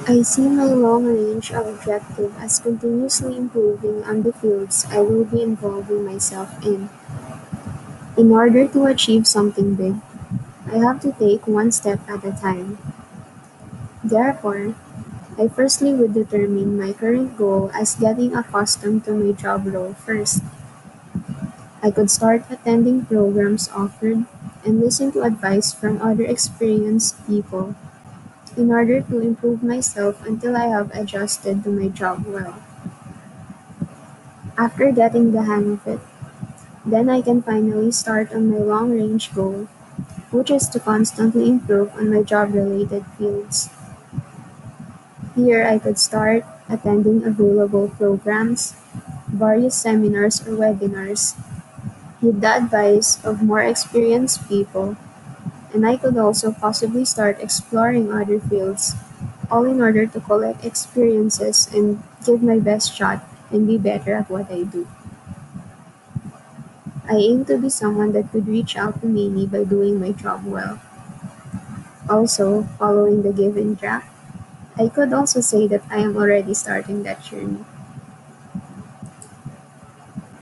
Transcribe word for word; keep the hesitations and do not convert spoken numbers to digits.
I see my long-range objective as continuously improving on the fields I will be involving myself in. In order to achieve something big, I have to take one step at a time. Therefore, I firstly would determine my current goal as getting accustomed to my job role first. I could start attending programs offered and listen to advice from other experienced people in order to improve myself until I have adjusted to my job well. After getting the hang of it, then I can finally start on my long-range goal, which is to constantly improve on my job-related fields. Here I could start attending available programs, various seminars or webinars, with the advice of more experienced people, and I could also possibly start exploring other fields, all in order to collect experiences and give my best shot and be better at what I do. I aim to be someone that could reach out to many by doing my job well. Also, following the given track, I could also say that I am already starting that journey.